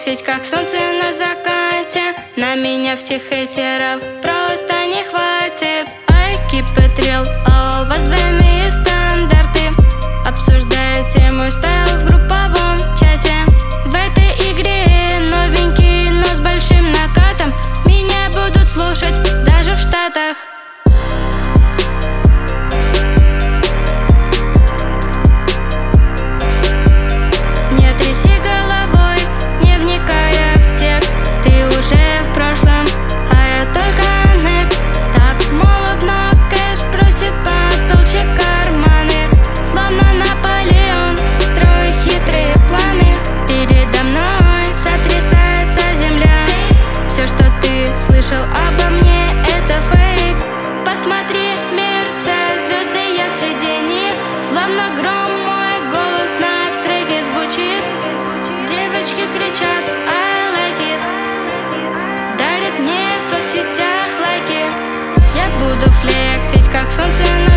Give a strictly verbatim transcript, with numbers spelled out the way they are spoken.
флексить, как солнце на закате. На меня всех хейтеров просто не хватит. I keep it real, а у вас двойные стандарты. Обсуждаете мой стайл в групповом чате. В этой игре новенький, но с большим накатом. Меня будут слушать даже в Штатах. Не тряси головой, не вникая в текст. Ты уже в прошлом, а я только next. Так молод, но кэш просит потолще карманы. Словно Наполеон, строю хитрые планы. Передо мной сотрясается земля. Все, что ты слышал обо мне, это фейк. Посмотри, мерцают звезды, я среди них. Словно гром мой голос на треке звучит. Девочки кричат I like it, дарят мне в соцсетях лайки. Я буду флексить, как солнце на